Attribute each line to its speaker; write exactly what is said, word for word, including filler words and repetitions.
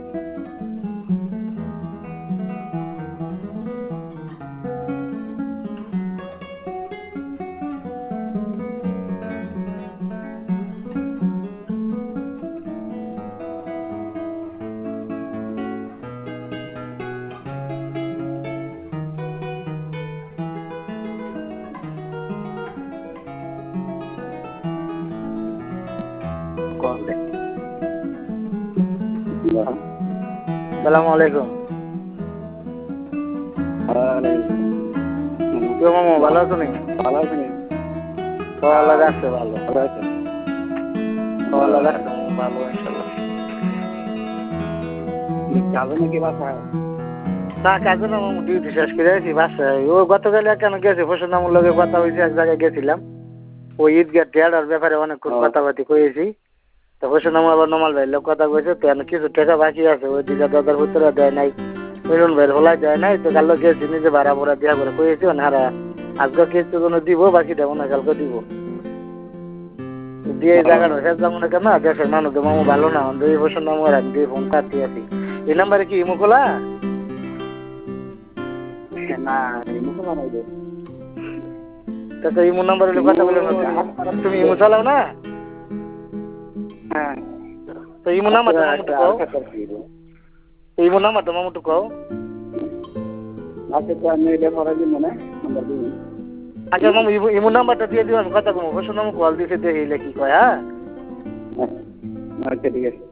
Speaker 1: Assalamualaikum. Yo মামু ভালো আছো নি?
Speaker 2: ভালো আছি নি?
Speaker 1: ভালো লাগছে ভালো।
Speaker 2: ভালো আছি।
Speaker 1: ভালো লাগছে ভালো ইনশাআল্লাহ।
Speaker 2: কাজে নাকি বাসায়?
Speaker 1: না কাজে না মামু ডিউটি শেষ করে আছি বাসায়। ও গতকাল কেন গেছে ফসনামুর লগে কথা হয়েছে এক জায়গায় গেছিলাম। ওই ঈদগাহ টেয়ার ব্যাপারে অনেকক্ষণ কথাবার্তি কয়েছি। তো ফসনামু আবার নমাল ভাইয়ের লোক কথা কয়েছে তো কিছু টাকা বাকি আছে ওই দিকে দাদার উত্তরা দেয় নাই। মিলন ভাইয়ের হলাই দেয় নাই তো কালো গেছি নিজে ভাড়া ভরা দেওয়া করে কয়েছি ওনারা আজকে কিছু কোনো দিব বাকিটা মনে কালকে দিব। দিয়ে এই জায়গাটা শেষ যাবো না কেন দেশের মানুষ মামু ভালো না এই বছর নাম আর দিয়ে ফোন কাটতে আছি এই নাম্বারে কি ইমো খোলা
Speaker 2: না ইমো খোলা নাই রে
Speaker 1: তো ইমো নাম্বার হলে কথা বলে তুমি ইমো চালাও না
Speaker 2: হ্যাঁ
Speaker 1: তো ইমো নাম্বার তো মামু কও ইমো নাম্বার তো মামু তো কও
Speaker 2: আচ্ছা তো আমি এটা পরে দিব না নাম্বার দিই
Speaker 1: আচ্ছা মামু ইমো নাম্বারটা দিয়ে দিও আমি কথা কমু বসে নামু কল দিতে দেখি কি কয় হ্যাঁ
Speaker 2: আচ্ছা ঠিক আছে